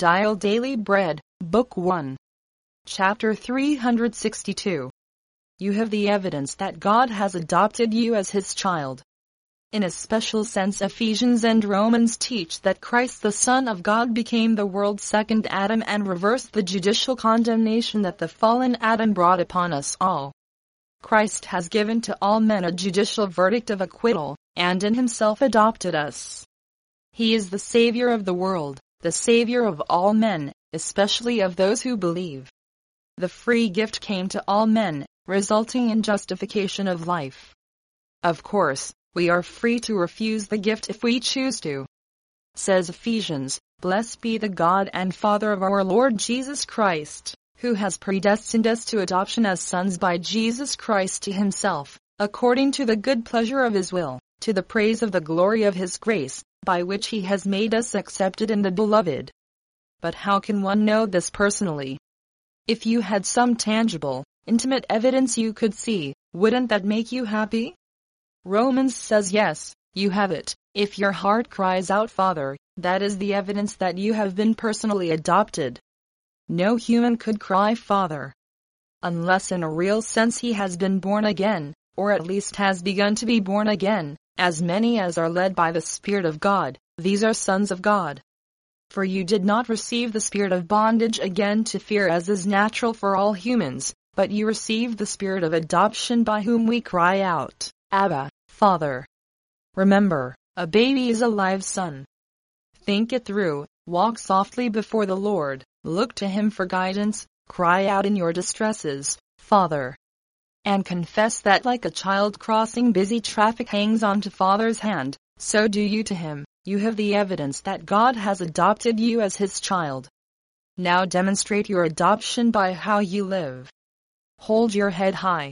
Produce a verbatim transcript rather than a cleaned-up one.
Dial Daily Bread, Book one. Chapter three hundred sixty-two. You have the evidence that God has adopted you as His child. In a special sense, Ephesians and Romans teach that Christ the Son of God became the world's second Adam and reversed the judicial condemnation that the fallen Adam brought upon us all. Christ has given to all men a judicial verdict of acquittal, and in Himself adopted us. He is the Savior of the world, the Savior of all men, especially of those who believe. The free gift came to all men, resulting in justification of life. Of course, we are free to refuse the gift if we choose to. Says Ephesians, "Blessed be the God and Father of our Lord Jesus Christ, who has predestined us to adoption as sons by Jesus Christ to Himself, according to the good pleasure of His will, to the praise of the glory of His grace, by which He has made us accepted in the Beloved." But how can one know this personally? If you had some tangible, intimate evidence you could see, wouldn't that make you happy? Romans says yes, you have it. If your heart cries out, "Father," that is the evidence that you have been personally adopted. No human could cry Father unless in a real sense he has been born again, or at least has begun to be born again. As many as are led by the Spirit of God, these are sons of God. For you did not receive the spirit of bondage again to fear, as is natural for all humans, but you received the spirit of adoption, by whom we cry out, "Abba, Father." Remember, a baby is a live son. Think it through, walk softly before the Lord, look to Him for guidance, cry out in your distresses, "Father." And confess that like a child crossing busy traffic hangs on to Father's hand, so do you to Him. You have the evidence that God has adopted you as His child. Now demonstrate your adoption by how you live. Hold your head high,